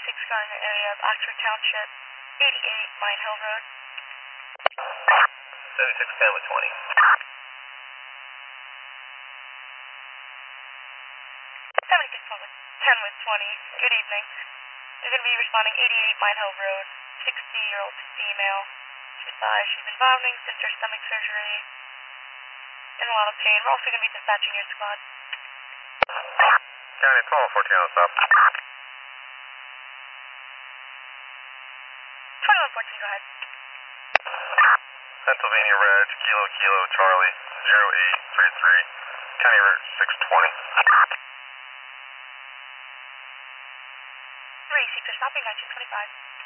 Gardner area of Oxford Township, 88 Mine Hill Road. 7610 with 20. 7610 with 20. Good evening. You're going to be responding 88 Mine Hill Road, 60-year-old female. She's she's been vomiting since her stomach surgery. In a lot of pain. We're also going to be dispatching your squad. County 12, 14 on stop. 2114, go ahead. Pennsylvania Reg, Kilo Kilo Charlie, 0833, County Route 620. 3, 6 are stopping, 1925.